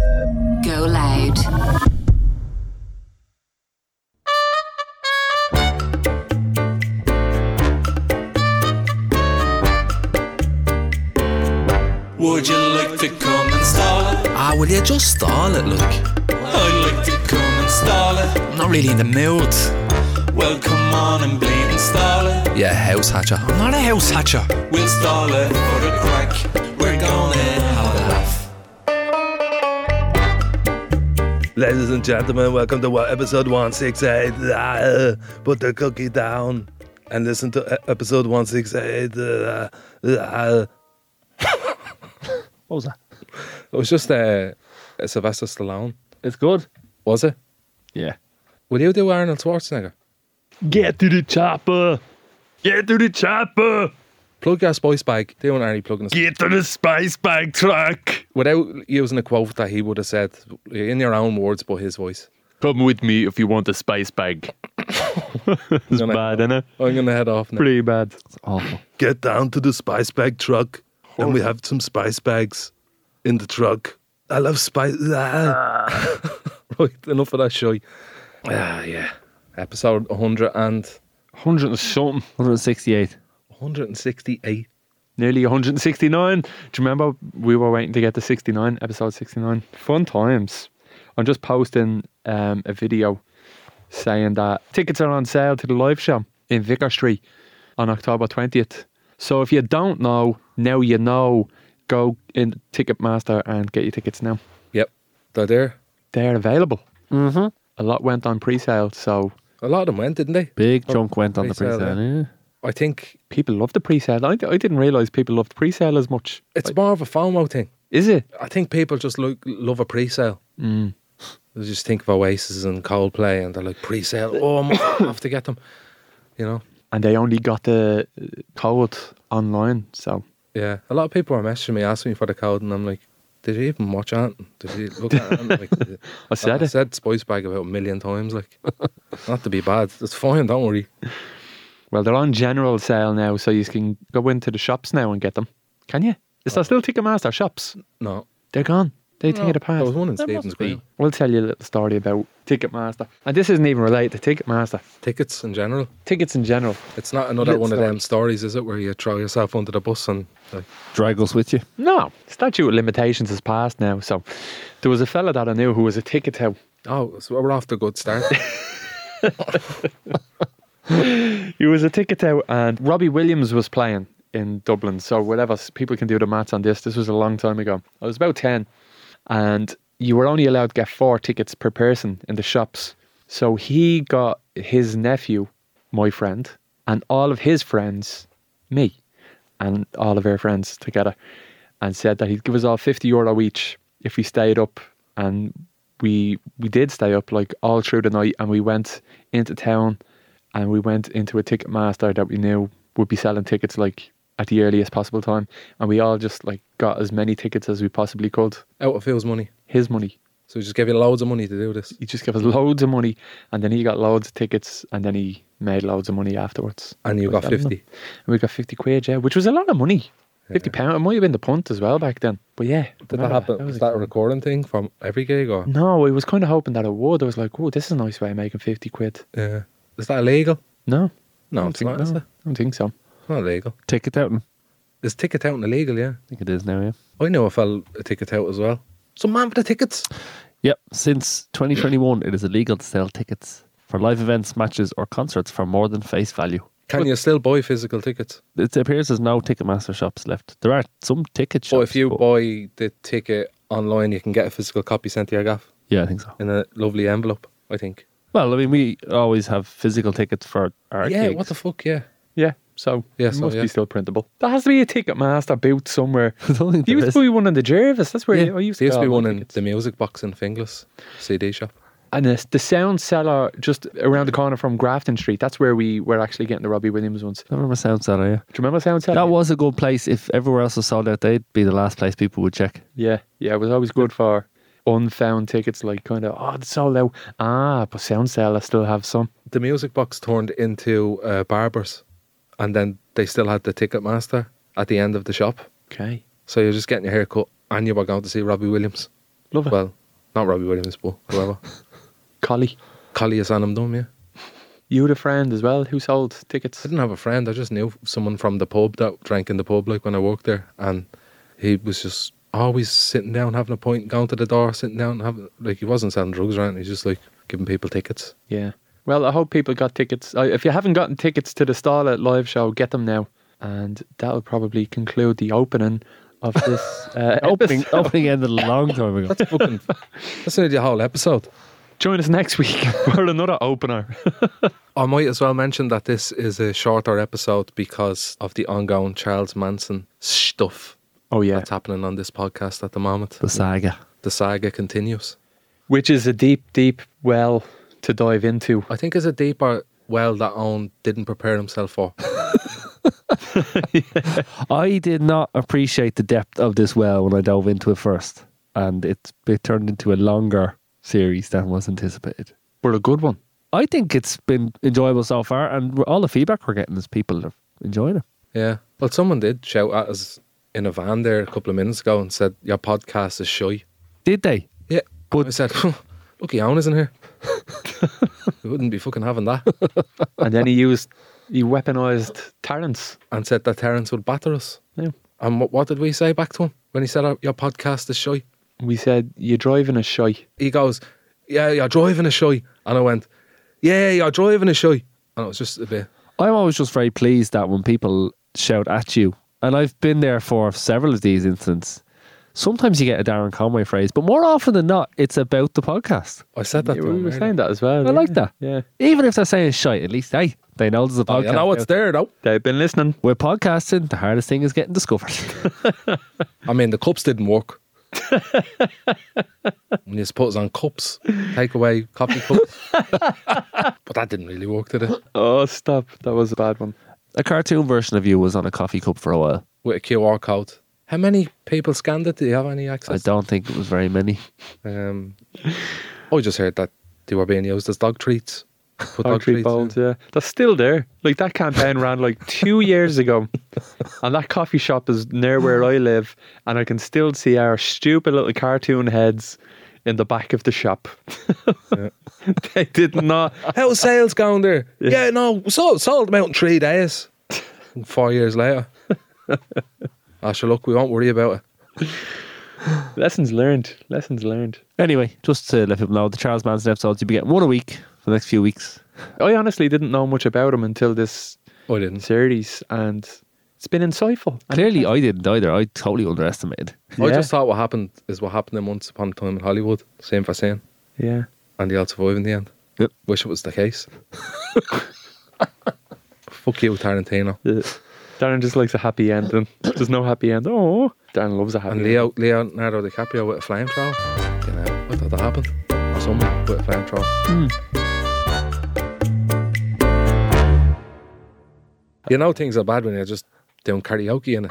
Go loud. Would you like to come and stall it? Will you just stall it, look? I'd like to come and stall it. I'm not really in the mood. Well, come on and bleed and stall it. Yeah, house hatcher. I'm not a house hatcher. We'll stall it for the crack. We're gonna have a laugh. Ladies and gentlemen, welcome to episode 168. Put the cookie down and listen to episode 168. What was that? It was just Sylvester Stallone. It's good. Was it? Yeah. Will you do Arnold Schwarzenegger? Get to the chopper. Get to the chopper. Plug your spice bag. They weren't already plugging us. Get to the spice bag truck. Without using a quote that he would have said in your own words, but his voice. Come with me if you want a spice bag. It's bad, isn't it? I'm going to head off now. Pretty bad. It's awful. Get down to the spice bag truck. And we have some spice bags in the truck. I love spice. Right, enough of that shy. Yeah. Episode 100 and 100 and something. 168. 168. Nearly 169. Do you remember we were waiting to get to 69, episode 69? Fun times. I'm just posting a video saying that tickets are on sale to the live show in Vicar Street on October 20th. So if you don't know, now you know. Go in Ticketmaster and get your tickets now. Yep, they're there. They're available. Mm-hmm. A lot went on pre-sale, so... A lot of them went, didn't they? Big chunk went on the pre-sale, pre-sale, yeah. I think people love the pre-sale. I didn't realise people loved pre-sale as much. it's more of a FOMO thing. Is it? I think people just love a pre-sale. They just think of Oasis and Coldplay and they're like, pre-sale, oh, I have to get them. You know? And they only got the code online, so... Yeah, a lot of people are messaging me asking me for the code, and I'm like, did you even watch Anthem? Did you look at Anthem? Like, I said Spice Bag about 1 million times, like, not to be bad. It's fine, don't worry. Well, they're on general sale now, so you can go into the shops now and get them. Can you? Is there still Ticketmaster shops? No. They're gone. They take it There apart. was one in Stephen's Green. We'll tell you a little story about Ticketmaster. And this isn't even related to Ticketmaster. Tickets in general. Tickets in general. It's not another one of them stories, is it, where you throw yourself under the bus and... like, Drag us with you. No. Statute of limitations has passed now. So there was a fella that I knew who was a ticket tout. oh, so we're off to a good start. He was a ticket out, and Robbie Williams was playing in Dublin. So whatever, people can do the maths on this. This was a long time ago. I was about 10, and you were only allowed to get 4 tickets per person in the shops. So he got his nephew, my friend, and all of his friends, me, and all of our friends together, and said that he'd give us all €50 each if we stayed up. And we did stay up like all through the night, and we went into town and we went into a Ticketmaster that we knew would be selling tickets like at the earliest possible time, and we all just like got as many tickets as we possibly could. Out of Phil's money. His money. So he just gave you loads of money to do this. He just gave us loads of money, and then he got loads of tickets, and then he made loads of money afterwards. And you got 50. And we got 50 quid, yeah, which was a lot of money. £50. It might have been the punt as well back then. But yeah. Did that happen? Was that a recording thing from every gig, or? No, I was kind of hoping that it would. I was like, oh, this is a nice way of making 50 quid. Yeah. Is that illegal? No. No, it's not, is it? I don't think so. It's not illegal. Ticket outing. Is ticket outing illegal, yeah? I think it is now, yeah. I know a fella a ticket out as well. Some man for the tickets. Yep, since 2021, it is illegal to sell tickets for live events, matches, or concerts for more than face value. Can you still buy physical tickets? It appears there's no Ticketmaster shops left. There are some ticket shops. But if you buy the ticket online, you can get a physical copy sent to your gaff Yeah, I think so. in a lovely envelope, I think. Well, I mean, we always have physical tickets for our Yeah, gigs. what the fuck, yeah. Yeah, so Yeah, it so, must yeah. be still printable. There has to be a Ticketmaster booth somewhere. I don't think There there used is. to be one in the Jervis. That's where Yeah, I used there to used to go be on one my in tickets. the music box in Finglas CD shop. And the sound cellar just around the corner from Grafton Street. That's where we were actually getting the Robbie Williams ones. I remember Sound Cellar, yeah. Do you remember sound cellar? That was a good place. If everywhere else was sold out, they'd be the last place people would check. Yeah, it was always good for unfound tickets, like kind of, oh, it's sold out. But sound cellar still have some. The music box turned into Barbers, and then they still had the Ticketmaster at the end of the shop. Okay. So you're just getting your hair cut and you were going to see Robbie Williams. Love it. Well, not Robbie Williams, but whoever. Collie. Collie is on him, yeah. You had a friend as well who sold tickets. I didn't have a friend. I just knew someone from the pub that drank in the pub, like when I worked there, and he was just always sitting down, having a pint, going to the door, sitting down, having like he wasn't selling drugs or anything. He's just like giving people tickets. Yeah. Well, I hope people got tickets. If you haven't gotten tickets to the Stall at live show, get them now, and that'll probably conclude the opening of this Opening ended a long time ago. That's nearly the whole episode. Join us next week for another opener. I might as well mention that this is a shorter episode because of the ongoing Charles Manson stuff Oh yeah, that's happening on this podcast at the moment. The saga. The saga continues. which is a deep, deep well to dive into. I think it's a deeper well that Owen didn't prepare himself for. I did not appreciate the depth of this well when I dove into it first, and it turned into a longer series than was anticipated. But a good one. I think it's been enjoyable so far, and all the feedback we're getting is people are enjoying it. Yeah. Well, someone did shout at us in a van there a couple of minutes ago and said, your podcast is shy. Did they? Yeah. But- I said, lucky Owen isn't here. We wouldn't be fucking having that. And then he weaponised Terence. And said that Terence would batter us. Yeah. And what did we say back to him when he said, your podcast is shy? We said, you're driving us shy. He goes, yeah, you're driving a shy. And I went, yeah, you're driving a shy. And it was just a bit. I'm always just very pleased that when people shout at you, and I've been there for several of these incidents, sometimes you get a Darren Conway phrase, but more often than not, it's about the podcast. I said that Yeah, to we him. were earlier. saying that as well. I like that. Yeah. Even if they're saying shite, at least, hey, they know there's a Oh, podcast. you know what's out there, though? They've been listening. With podcasting, the hardest thing is getting discovered. I mean, the cups didn't work. When you put us on cups, take away coffee cups. But that didn't really work, did it? Oh, stop. That was a bad one. A cartoon version of you was on a coffee cup for a while. With a QR code. How many people scanned it? Do you have any I access? don't think it was very many. I just heard that they were being used as dog treats. Put Dog treat bowls, yeah. That's still there. Like, that campaign ran like 2 years ago. And that coffee shop is near where I live. And I can still see our stupid little cartoon heads in the back of the shop. Yeah. They did not. How's sales going there? Yeah, no, sold them out in 3 days. 4 years later. Sure, look, we won't worry about it. Lessons learned. Lessons learned. Anyway, just to let people know, the Charles Manson episodes, you'll be getting one a week for the next few weeks. I honestly didn't know much about him until this I didn't. series. And it's been insightful. Clearly, I didn't either. I totally underestimated. I Yeah. just thought what happened is what happened in Once Upon a Time in Hollywood. Same for saying. Yeah. And they all survived in the end. Yep. Wish it was the case. Fuck you, Tarantino. Darren just likes a happy ending. There's no happy end. Oh, Darren loves a happy And end. Leonardo DiCaprio with a flamethrower. You know, I thought that happened. Or someone with a flamethrower. You know things are bad when you're just doing karaoke in it.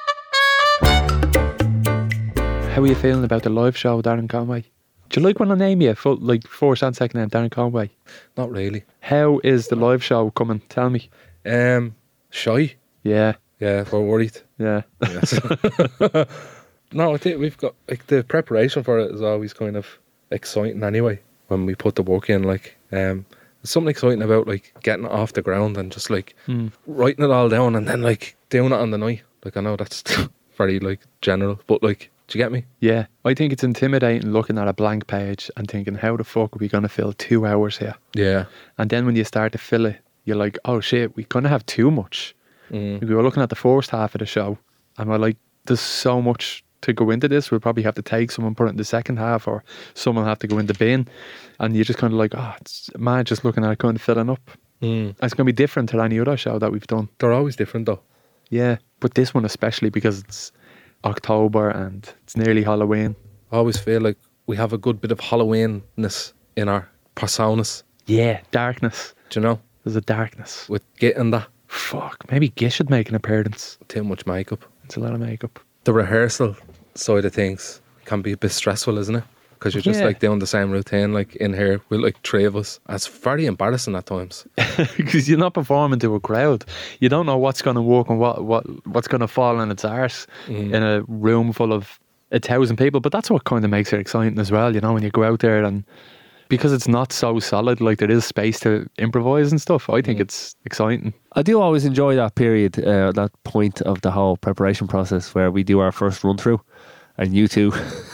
How are you feeling about the live show, Darren Conway? Do you like when I name you full, like first and second name, Darren Conway? Not really. How is the live show coming? Tell me. Shy. Yeah, Yeah, we're worried. yeah. Yes. No, I think we've got like the preparation for it is always kind of exciting anyway. When we put the work in, like there's something exciting about like getting it off the ground and just like writing it all down and then like doing it on the night. Like I know that's very like general, but like, do you get me? Yeah, I think it's intimidating looking at a blank page and thinking, how the fuck are we going to fill 2 hours here? Yeah. And then when you start to fill it, you're like, oh shit, we kind of have too much. Mm. We were looking at the first half of the show and we're like, there's so much to go into this. We'll probably have to take someone, put it in the second half, or someone have to go in the bin. And you're just kind of like, oh, it's mad just looking at it kind of filling up. Mm. It's going to be different to any other show that we've done. They're always different though. Yeah, but this one especially because it's October and it's nearly Halloween. I always feel like we have a good bit of Halloweenness in our personas. Yeah, darkness. Do you know? There's a darkness. With getting that Fuck, maybe Gish should make an appearance. too much makeup. It's a lot of makeup. The rehearsal side of things can be a bit stressful, isn't it? Because you're just Yeah. like doing the same routine, like in here with like 3 of us. It's very embarrassing at times. Because you're not performing to a crowd. You don't know what's going to work and what's going to fall on its arse in a room full of 1,000 people. But that's what kind of makes it exciting as well, you know, when you go out there and because it's not so solid, like there is space to improvise and stuff. I think it's exciting. I do always enjoy that period, that point of the whole preparation process where we do our first run through, and you two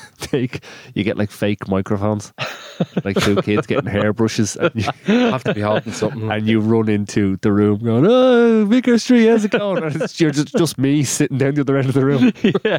you get like fake microphones, like two kids getting hairbrushes, and Have to be holding something. and you run into the room going, "Oh, Vicar Street, how's it going?" And you're just me sitting down the other end of the room.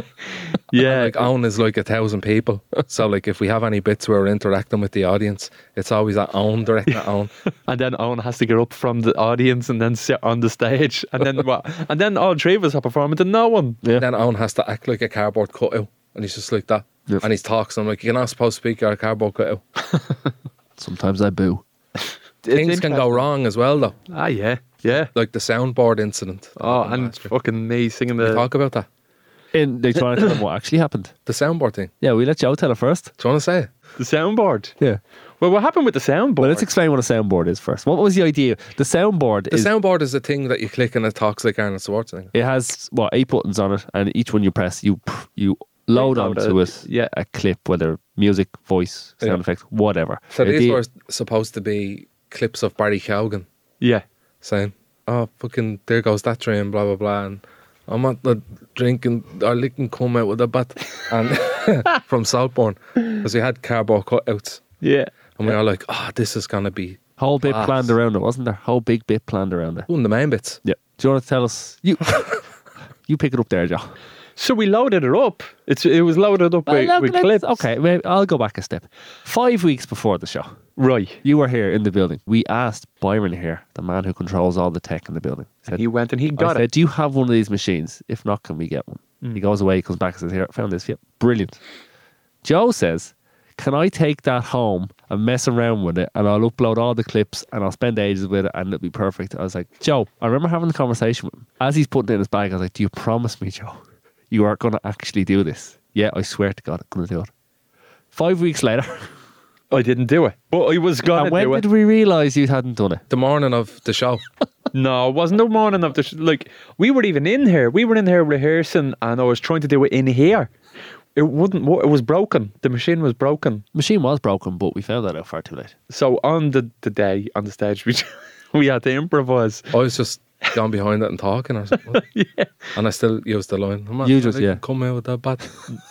Yeah. Like Owen is like 1,000 people. So like if we have any bits where we're interacting with the audience, it's always at Owen, directing at Owen. And then Owen has to get up from the audience and then sit on the stage. And then what? And then all three of us are performing to no one. Yeah. Then Owen has to act like a cardboard cutout. And he's just like that. Yep. And he's talking. I'm like, you're not supposed to speak, you're a cardboard cutout. Sometimes I boo. Things can go wrong as well though. Ah, yeah. Yeah. Like the soundboard incident. Oh, and Last year. fucking me singing We the... talk about that. And they try to tell them what actually happened. The soundboard thing. Yeah, we let Joe tell it first. Do you want to say it? The soundboard. Yeah. Well, what happened with the soundboard? Well, let's explain what a soundboard is first. What was the idea? The soundboard The is soundboard is a thing that you click and it talks like Arnold Schwarzenegger. it has 8 buttons on it, and each one you press, you load Load onto it, it yeah. a clip, whether music, voice, sound Yeah. effects, whatever. So these Idea- were supposed to be clips of Barry Keoghan Yeah. saying, "Oh, fucking, there goes that train, blah, blah, blah. And I'm at the drinking, or licking come out with a bat." And from Saltburn, because we had cardboard cutouts. Yeah. And we were like, "Oh, this is going to be whole bit class." planned around it, wasn't there? Whole big bit planned around it. one of the main bits. Yeah. Do you want to tell us? You pick it up there, Joe. So we loaded it up. It was loaded up with Let's- clips. Okay, maybe I'll go back a step. 5 weeks before the show, Right. you were here in the building. We asked Byron here, the man who controls all the tech in the building. Said, He went and he I got said, it. "Do you have one of these machines? If not, can we get one?" He goes away, he comes back and says, "Here, I found this. Yep, brilliant." Joe says, "Can I take that home and mess around with it, and I'll upload all the clips and I'll spend ages with it and it'll be perfect?" I was like, "Joe," I remember having the conversation with him. As he's putting it in his bag, I was like, "Do you promise me, Joe, you are going to actually do this?" "Yeah, I swear to God, I'm going to do it." 5 weeks later, I didn't do it. But I was going and to when do it. did we realise you hadn't done it? The morning of the show. No, it wasn't the morning of the... like, we were even in here. We were in here rehearsing and I was trying to do it in here. It wouldn't work. It was broken. The machine was broken. Machine was broken, but we found that out far too late. So on the day, on the stage, we had to improvise. I was just gone behind it and talking or something. Yeah. And I still used the line. I'm not You sure just- they yeah. can come out with that bat.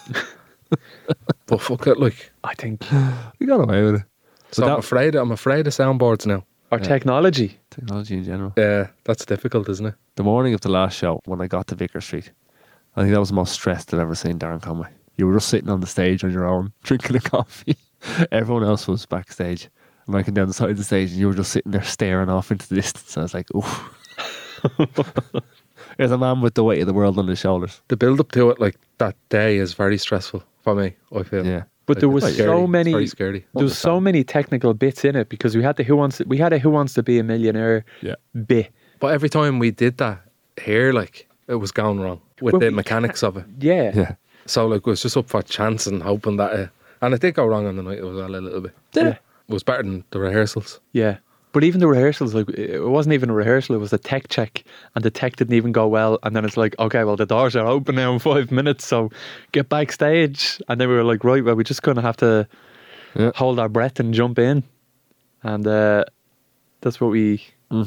But fuck it, like. I think We got away with it. So that- I'm afraid of soundboards now. our technology. Technology in general. Yeah, that's difficult, isn't it? The morning of the last show, when I got to Vicar Street, I think that was the most stressed I've ever seen Darren Conway. You were just sitting on the stage on your own, drinking a coffee. Everyone else was backstage. I'm looking down the side of the stage, and you were just sitting there staring off into the distance. I was like, oof. There's a man with the weight of the world on his shoulders. The build up to it, like that day, is very stressful for me, I feel. Yeah. But there was it's so scary. many. It's very scary. There was so many technical bits in it because we had the Who Wants to Be a Millionaire Yeah. bit. But every time we did that here, like, it was going wrong with Well, the we- mechanics of it. Yeah. Yeah. So, like, it was just up for chance and hoping that and it did go wrong on the night as well a little bit. Did Yeah. it? It was better than the rehearsals. Yeah. But even the rehearsals, like, it wasn't even a rehearsal, it was a tech check, and the tech didn't even go well. And then it's like, okay, well, the doors are open now in 5 minutes, so get backstage. And then we were like, right, well, we're just going to have to Yeah. hold our breath and jump in. And that's what we...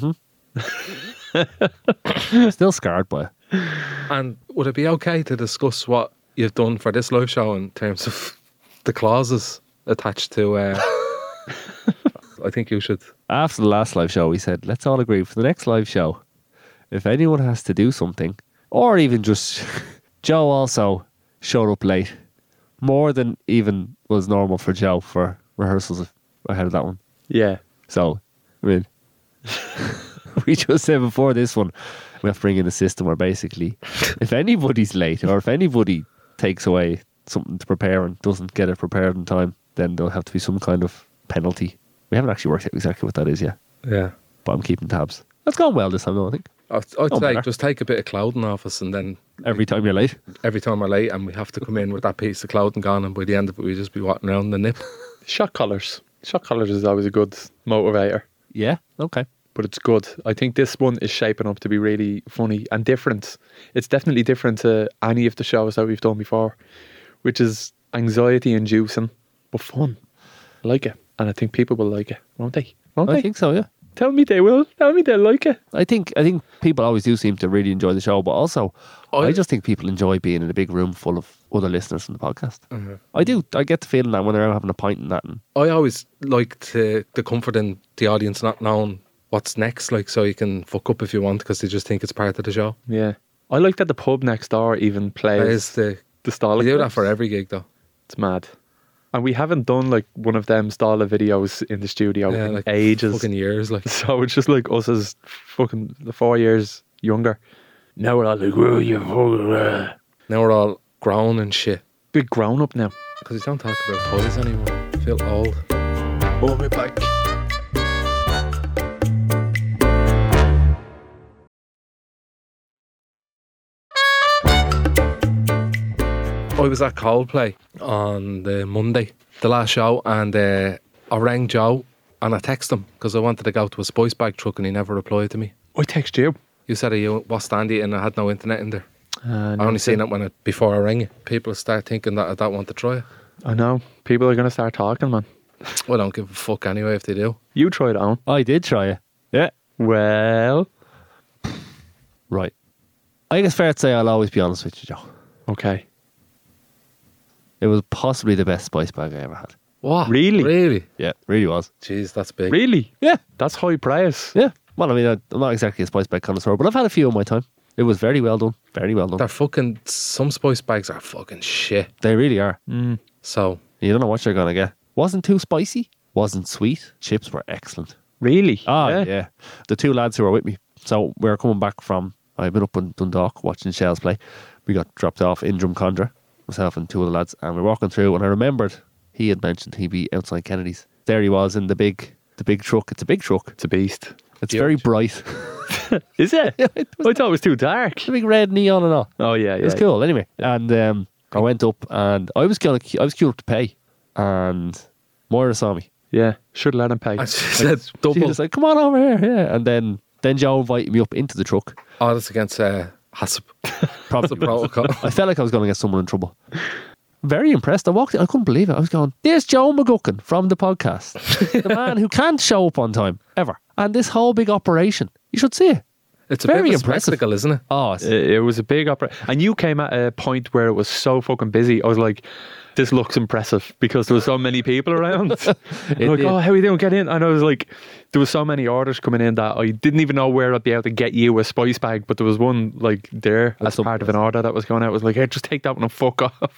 Still scarred by it. And would it be okay to discuss what you've done for this live show in terms of the clauses attached to... I think you should... After the last live show, we said, let's all agree for the next live show, if anyone has to do something, or even just... Joe also showed up late, more than even was normal for Joe for rehearsals ahead of that one. Yeah. So, I mean, we just said before this one, we have to bring in a system where basically, if anybody's late or if anybody takes away something to prepare and doesn't get it prepared in time, then there'll have to be some kind of penalty. We haven't actually worked out exactly what that is yet, Yeah. but I'm keeping tabs. That's gone well this time, though, I think. I'd Oh, say better. just take a bit of clothing off us and then Every time you're late. every time we're late and we have to come in with that piece of clothing gone, and by the end of it we just be walking around the nip. Shot collars. Shot collars is always a good motivator. Yeah, okay. But it's good. I think this one is shaping up to be really funny and different. It's definitely different to any of the shows that we've done before. which is anxiety inducing, but fun. I like it. And I think people will like it, won't they? Won't I they? think so, yeah. Tell me they will. Tell me they'll like it. I think people always do seem to really enjoy the show, but also I just think people enjoy being in a big room full of other listeners from the podcast. I do. I get the feeling that when they're out having a pint and that. And I always like the comfort in the audience not knowing what's next, like, so you can fuck up if you want because they just think it's part of the show. Yeah. I like that the pub next door even plays There's the style. we do that for every gig though. It's mad. And we haven't done like one of them style of videos in the studio Yeah, in like ages. fucking years, like. So it's just like us as fucking 4 years younger. Now we're all like, "Whoa, you fucking Now we're all grown and shit big grown up now." because we don't talk about toys anymore. I feel old. Oh, we're back. I was at Coldplay on the Monday, the last show, and I rang Joe and I texted him because I wanted to go to a spice bag truck and he never replied to me. I text you. You said what stand you and I had no internet in there. I No, only seen it before I rang you. People start thinking that I don't want to try it. I know. People are going to start talking, man. I don't give a fuck anyway if they do. You try it on. I did try it. Yeah. Well, Right. I think it's fair to say I'll always be honest with you, Joe. okay. It was possibly the best spice bag I ever had. What? Really? Really? Yeah, it really was. Jeez, that's big. Really? Yeah. That's high praise. Yeah. Well, I mean, I'm not exactly a spice bag connoisseur, but I've had a few in my time. It was very well done. Very well done. They're fucking, some spice bags are fucking shit. They really are. So, You don't know what you're going to get. Wasn't too spicy. Wasn't sweet. Chips were excellent. Really? Ah, yeah. The two lads who were with me. So we were coming back from, I've been up in Dundalk watching Shells play. We got dropped off in Drumcondra, myself and two of the lads, and we were walking through and I remembered he had mentioned he'd be outside Kennedy's. There he was in the big truck. It's a big truck. It's a beast. It's very bright. Is it? Yeah, I thought it was too dark. The big red neon and all. Oh, yeah, yeah. It was cool anyway. And I went up and I was queued up to pay, and Moira saw me. Yeah. Should let him pay. I said She double. was like, "Come on over here." Yeah. And then Joe invited me up into the truck. Oh, that's against HACCP. Probably. protocol. I felt like I was going to get someone in trouble. Very impressed. I walked in, I couldn't believe it. I was going, "There's Joe McGuckin from the podcast. The man who can't show up on time, ever. And this whole big operation. You should see it." It's a Very bit of a impressive. spectacle, isn't it? Oh, It was a big opera. And you came at a point where it was so fucking busy. I was like, this looks impressive because there was so many people around. Like, did. "Oh, how are you doing? Get in." And I was like, there was so many orders coming in that I didn't even know where I'd be able to get you a spice bag. But there was one like there as some part of an order that was going out. I was like, "Hey, just take that one and fuck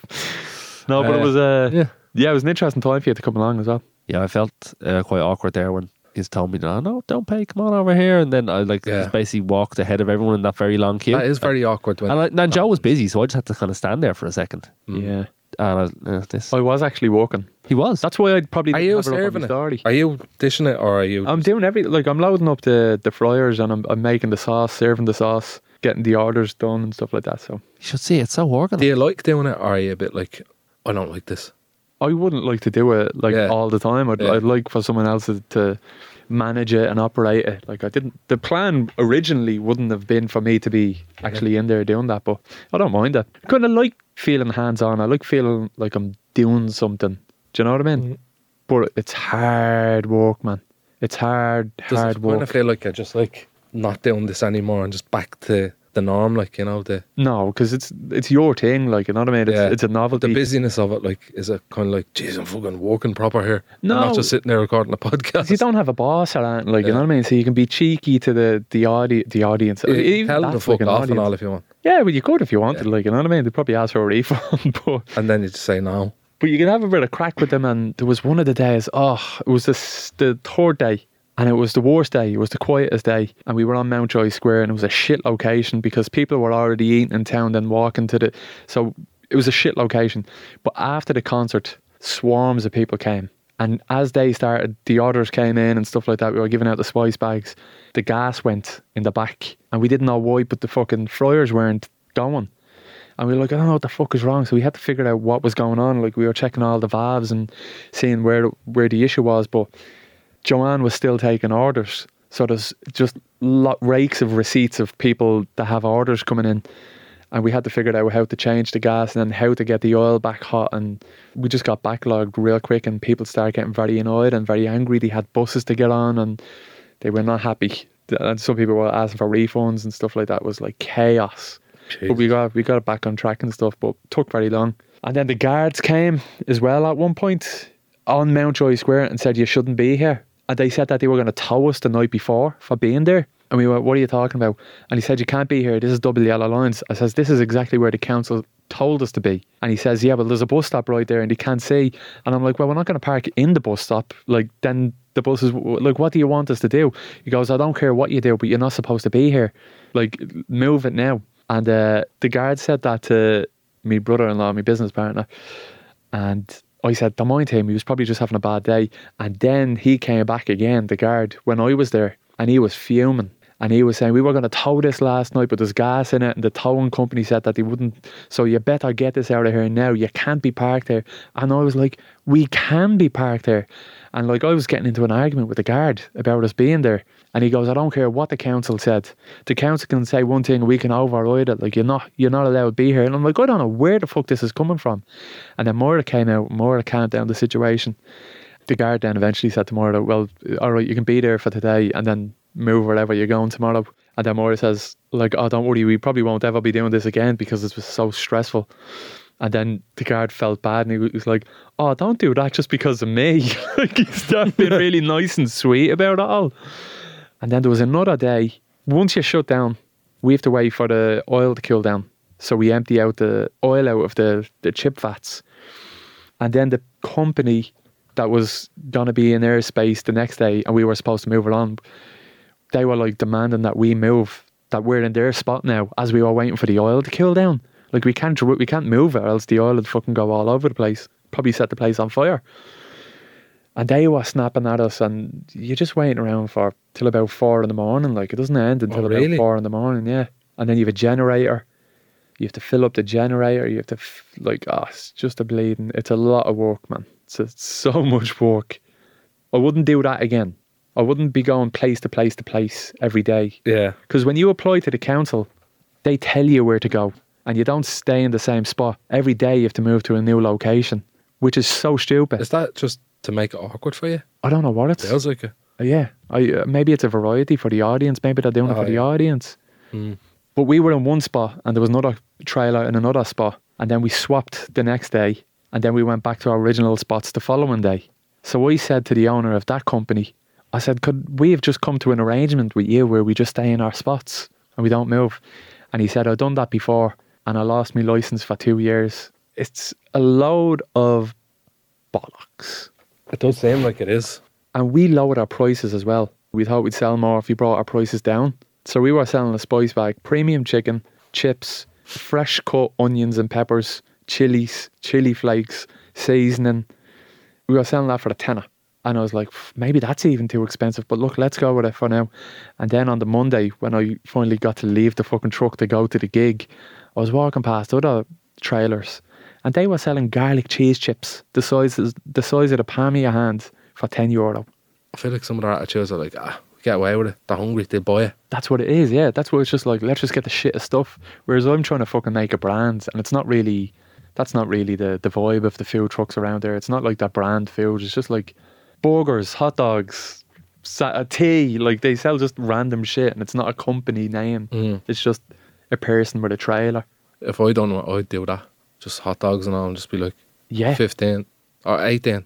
off." No, but it was yeah. it was an interesting time for you to come along as well. yeah, I felt quite awkward there when he's told me, "No, don't pay, come on over here." And then I just basically walked ahead of everyone in that very long queue. That is very awkward. When And Joe was busy, so I just had to kind of stand there for a second. Yeah, And I was actually walking. he was. That's why I'd probably Are didn't you have it up on serving my it? story. Are you dishing it or are you? I'm doing like I'm loading up the fryers and I'm making the sauce, serving the sauce, getting the orders done and stuff like that. So You should see, it's so organized. do you like doing it or are you a bit like, I don't like this? I wouldn't like to do it like Yeah. all the time. Yeah. I'd like for someone else to manage it and operate it. Like the plan originally wouldn't have been for me to be actually in there doing that, but I don't mind that. I kind of like feeling hands on. I like feeling like I'm doing something. Do you know what I mean? But it's hard work, man. It's hard Does it kind work. of feel like you're just like not doing this anymore and just back to the norm, like, you know, the No, because it's your thing, like, you know what I mean? It's a novelty. the busyness of it, like, is it kind of like, geez, I'm fucking working proper here. No. I'm not just sitting there recording a podcast. You don't have a boss or anything, like, you Yeah. know what I mean? So you can be cheeky to the audience. You Even tell them to that's like fuck an off and audience. all if you want. Yeah, well, you could if you wanted, like, you know what I mean? They'd probably ask for a refund, but And then you just say no. you can have a bit of crack with them. And there was one of the days, it was the third day, and it was the worst day. It was the quietest day, and we were on Mountjoy Square, and it was a shit location because people were already eating in town, then walking to so it was a shit location. But after the concert, swarms of people came. And as they started, the orders came in and stuff like that. We were giving out the spice bags. The gas went in the back, and we didn't know why, but the fucking fryers weren't going. And we were like, I don't know what the fuck is wrong. So we had to figure out what was going on. Like, we were checking all the valves and seeing where the issue was. But Joanne was still taking orders. So there's just rakes of receipts of people that have orders coming in. And we had to figure out how to change the gas and then how to get the oil back hot. And we just got backlogged real quick, and people started getting very annoyed and very angry. They had buses to get on and they were not happy. And some people were asking for refunds and stuff like that. It was like chaos. Jeez. But we got it back on track and stuff, but it took very long. And then the guards came as well at one point on Mountjoy Square and said you shouldn't be here. And they said that they were going to tow us the night before for being there. And we went, what are you talking about? And he said, you can't be here. This is double yellow lines. I says, this is exactly where the council told us to be. And he says, yeah, well, there's a bus stop right there and you can't see. And I'm like, well, we're not going to park in the bus stop. Like, then the bus is, like, what do you want us to do? He goes, I don't care what you do, but you're not supposed to be here. Like, move it now. And the guard said that to my brother-in-law, my business partner. And I said, don't mind him. He was probably just having a bad day. And then he came back again, the guard, when I was there. And he was fuming. And he was saying, we were going to tow this last night, but there's gas in it. And the towing company said that they wouldn't. So you better get this out of here now. You can't be parked here. And I was like, we can be parked here. And like, I was getting into an argument with the guard about us being there. And he goes, I don't care what the council said. The council can say one thing, we can override it. Like, you're not allowed to be here. And I'm like, I don't know where the fuck this is coming from. And then Maura came out. Maura calmed down the situation. The guard then eventually said to Maura, well, all right, you can be there for today and then move wherever you're going tomorrow. And then Maura says, like, oh, don't worry, we probably won't ever be doing this again because it was so stressful. And then the guard felt bad and he was like, oh, don't do that just because of me. Like, he started being really nice and sweet about it all. And then there was another day. Once you shut down, we have to wait for the oil to cool down. So we empty out the oil out of the chip vats. And then the company that was going to be in airspace the next day and we were supposed to move it on, they were like demanding that we move, that we're in their spot now as we were waiting for the oil to cool down. Like, we can't move it or else the oil would fucking go all over the place. Probably set the place on fire. And they were snapping at us and you're just waiting around for till about 4 in the morning. Like, it doesn't end until about 4 in the morning, yeah. And then you have a generator. You have to fill up the generator. You have to, it's just a bleeding. It's a lot of work, man. It's so much work. I wouldn't do that again. I wouldn't be going place to place to place every day. Yeah. Because when you apply to the council, they tell you where to go. And you don't stay in the same spot. Every day you have to move to a new location, which is so stupid. Is that just to make it awkward for you? I don't know what it's. Feels like it. Yeah. Maybe it's a variety for the audience. Maybe they're doing it for the audience. Mm. But we were in one spot and there was another trailer in another spot. And then we swapped the next day. And then we went back to our original spots the following day. So I said to the owner of that company, I said, could we have just come to an arrangement with you where we just stay in our spots and we don't move? And he said, I've done that before and I lost my license for 2 years. It's a load of bollocks. It does seem like it is. And we lowered our prices as well. We thought we'd sell more if we brought our prices down. So we were selling a spice bag, premium chicken, chips, fresh cut onions and peppers, chilies, chili flakes, seasoning. We were selling that for a tenner. And I was like, maybe that's even too expensive. But look, let's go with it for now. And then on the Monday, when I finally got to leave the fucking truck to go to the gig, I was walking past other trailers. And they were selling garlic cheese chips, the size of the palm of your hand, for €10. I feel like some of their attitudes are like, get away with it. They're hungry, they buy it. That's what it is, yeah. That's what it's just like, let's just get the shittest stuff. Whereas I'm trying to fucking make a brand, and it's not really, that's not really the vibe of the food trucks around there. It's not like that brand food. It's just like burgers, hot dogs, tea. Like, they sell just random shit, and it's not a company name. Mm. It's just a person with a trailer. If I done what I'd do that. Just hot dogs and all, and just be like, Yeah. 15 or 18.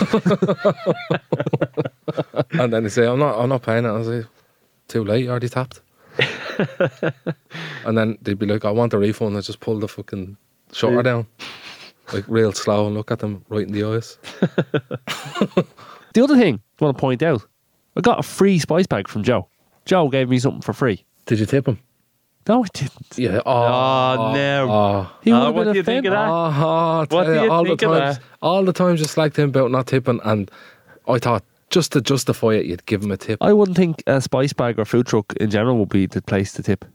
And then they say, I'm not paying it. I say, too late, already tapped. And then they'd be like, I want a refund. I just pull the fucking shutter down, like real slow, and look at them right in the eyes. The other thing I want to point out, I got a free spice bag from Joe. Joe gave me something for free. Did you tip him? No, I didn't. Yeah. Oh, no. He would have what been do you think of that? What do you think of that? All the times you slagged him about not tipping, and I thought, just to justify it, you'd give him a tip. I wouldn't think a spice bag or food truck in general would be the place to tip.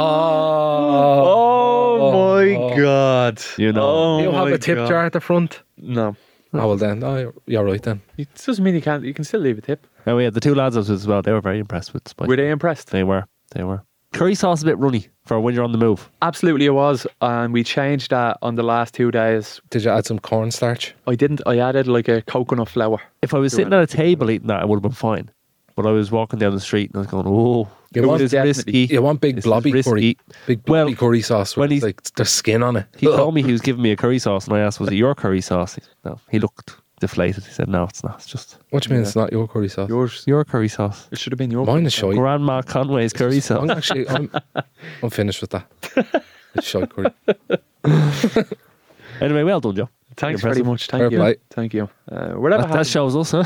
Oh my God. You know. Oh, Do you have my a tip God. jar at the front? No. Oh, well then. Oh, you're right then. It doesn't mean you can still leave a tip. Oh yeah, the two lads I was with as well, they were very impressed with spice. Were they impressed? They were. curry sauce a bit runny for when you're on the move? Absolutely, it was, and we changed that on the last 2 days. Did you add some cornstarch? I didn't. I added like a coconut flour. If I was sitting at a table eating that, I would have been fine. But I was walking down the street and I was going, oh, You it want is definitely- risky. You want big This is blobby curry, risky. big blobby Well, curry sauce when with he's- like there's skin on it. He told me he was giving me a curry sauce, and I asked, was it your curry sauce? He said, no. He looked deflated. He said, no, it's not. It's just What do you mean it's not your curry sauce? Yours. your curry sauce. It should have been your. Mine is shite. Grandma Conway's curry sauce. I'm finished with that. It's shite curry. Anyway, well done, Joe. Thanks Impressive. very much. Fair Thank you. play. Thank you. Whatever That happened. shows us, huh?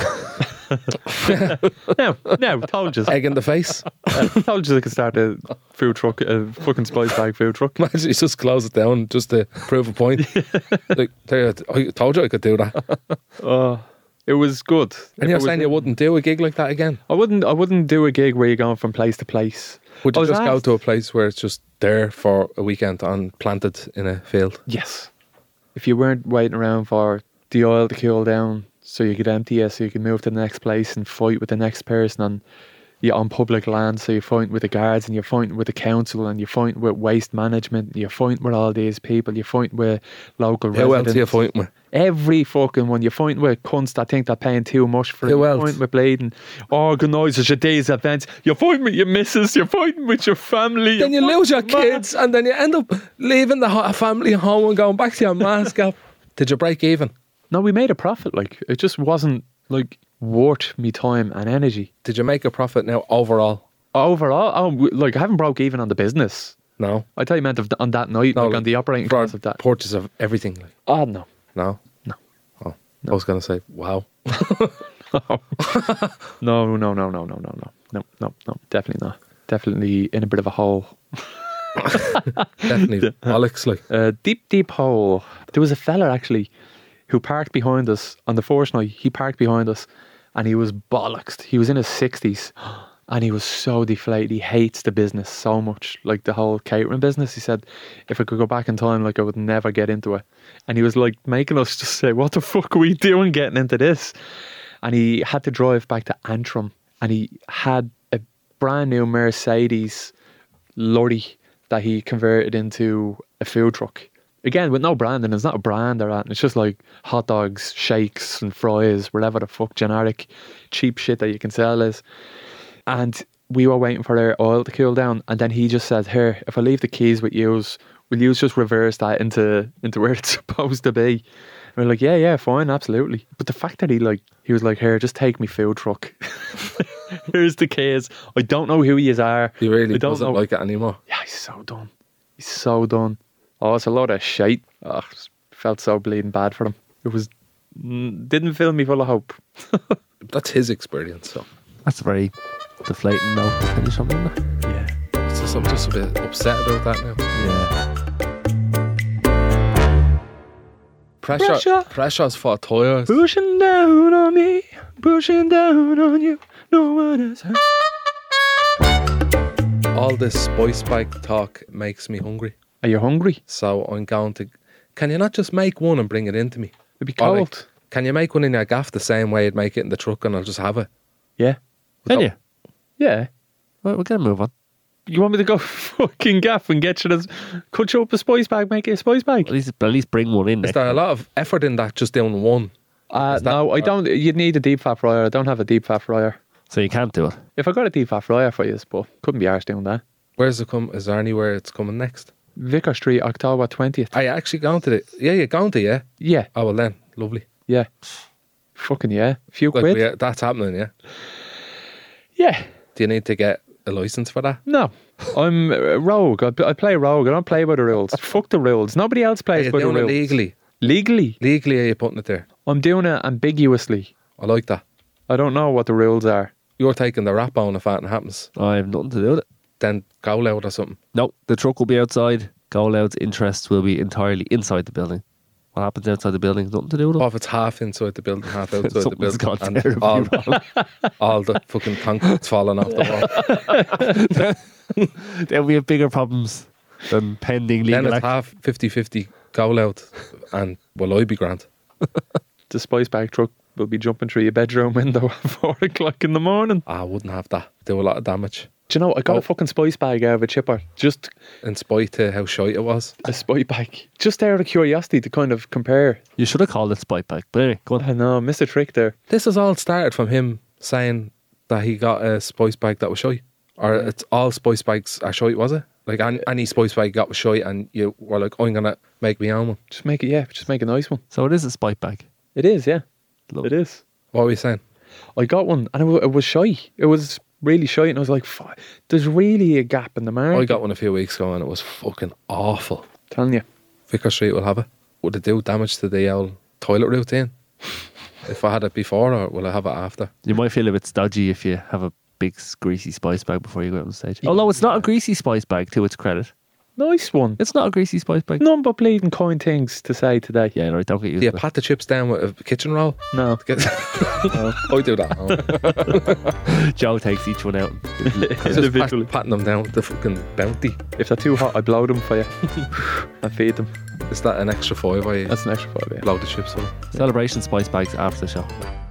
No, told you. Egg in the face. Told you I could start a food truck, a fucking spice bag food truck. Imagine you just close it down just to prove a point. Like, there, I told you I could do that. It was good. And you're saying you wouldn't do a gig like that again? I wouldn't do a gig where you're going from place to place. Would I you was just go asked- to a place where it's just there for a weekend and planted in a field? Yes. If you weren't waiting around for the oil to cool down so you could empty it, so you could move to the next place and fight with the next person, and you're on public land, so you're fighting with the guards and you're fighting with the council and you're fighting with waste management, you're fighting with all these people, you're fighting with local Who else residents. are you fighting with? Every fucking one. You're fighting with cunts that think they're paying too much for it. Who You're else? fighting with bleeding organisers at these events. You're fighting with your missus. You're fighting with your family. Then you you're lose your fighting with kids and then you end up leaving the family home and going back to your man's gap. Did you break even? No, we made a profit. Like, it just wasn't like worth me time and energy. Did you make a profit now overall? Overall, like I haven't broke even on the business. No. I thought you meant on that night, No, like on the operating for cost of that. purchase of everything. Like, Oh no, no? No. Oh, I was going to say, wow. no, definitely not. Definitely in a bit of a hole. Definitely. Alex, like, A deep hole. There was a fella actually who parked behind us on the first night. He parked behind us and he was bollocksed. He was in his 60s and he was so deflated. He hates the business so much, like the whole catering business. He said, if I could go back in time, like I would never get into it. And he was like making us just say, what the fuck are we doing getting into this? And he had to drive back to Antrim and he had a brand new Mercedes lorry that he converted into a food truck. Again, with no branding, it's not a brand or that. It's just like hot dogs, shakes and fries, whatever the fuck generic cheap shit that you can sell is. And we were waiting for their oil to cool down. And then he just said, here, if I leave the keys with yous, will you just reverse that into where it's supposed to be? And we're like, yeah, fine, absolutely. But the fact that he was like, here, just take me food truck. Here's the keys. I don't know who you are. he really I don't doesn't know. like it anymore. Yeah, he's so done. He's so done. Oh, it's a lot of shite. Oh, just felt so bleeding bad for him. It was didn't fill me full of hope. That's his experience, so. That's a very deflating note to finish on, isn't it? Yeah. It's just, I'm just a bit upset about that now. Yeah. Pressure. Pressure's for toys. Pushing down on me, pushing down on you. No one has heard. All this spice bag talk makes me hungry. Are you hungry? So I'm going to... Can you not just make one and bring it into me? It'd be Or, cold. like, can you make one in your gaff the same way you'd make it in the truck and I'll just have it? Yeah. Can you? Yeah. Well, we're going to move on. You want me to go fucking gaff and get you this, cut you up a spice bag, make it a spice bag? At least bring one in. Is there a lot of effort in that just doing one? is that- No, I don't. You'd need a deep fat fryer. I don't have a deep fat fryer. So you can't do it. If I got a deep fat fryer for you, but couldn't be arsed doing that. Where's it come? Is there anywhere it's coming next? Vicar Street, October 20th. Are you actually going to it? Yeah, you're going to, yeah? Yeah, Oh, well then. Lovely. yeah. Fucking yeah. Few Like, quid. that's happening, yeah? Yeah. Do you need to get a license for that? No. I'm rogue. I play rogue. I don't play by the rules. Fuck the rules. Nobody else Are plays you by the doing it rules. legally? Legally. Legally, are you putting it there? I'm doing it ambiguously. I like that. I don't know what the rules are. You're taking the rap on if that happens. I have nothing to do with it. Then go loud or something. No, the truck will be outside. Go Loud's interests will be entirely inside the building. What happens outside the building, nothing to do with it. Or if it's half inside the building, half outside the Something's building. gone And terribly all the fucking concrete's falling off the wall. There'll be bigger problems than pending Then legal it's action. half 50-50 go loud. And will I be grand? The spice bag truck will be jumping through your bedroom window at 4 o'clock in the morning. I wouldn't have that. Do a lot of damage. Do you know, I got Oh. a fucking spice bag out of a chipper. Just In spite of how shite it was. a spice bag. Just out of curiosity to kind of compare. You should have called it Spite Bag. But anyway, go on. I know, missed a trick there. This has all started from him saying that he got a spice bag that was shite. Or it's all spice bags are shite, was it? Like any spice bag you got was shite and you were like, I'm going to make my own one. Just make a nice one. So it is a Spite Bag. It is, yeah. Lovely. It is. What were you saying? I got one and it was shy. It was really shy and I was like, fuck, there's really a gap in the market. I got one a few weeks ago and it was fucking awful. Telling you. Vicar Street will have it. Would it do damage to the old toilet routine? If I had it before, or will I have it after? You might feel a bit stodgy if you have a big greasy spice bag before you go out on stage. Although it's not a greasy spice bag, to its credit. Nice one. It's not a greasy spice bag. None but bleeding kind things to say today. Yeah, right, don't get used Do you to it. pat the chips down with a kitchen roll? No. I do that at home. Joe takes each one out. Just Individually. patting them down with the fucking bounty. If they're too hot, I blow them for you. And feed them. Is that an extra $5 I That's an extra 5, yeah. blow the chips on? Celebration spice bags after the show.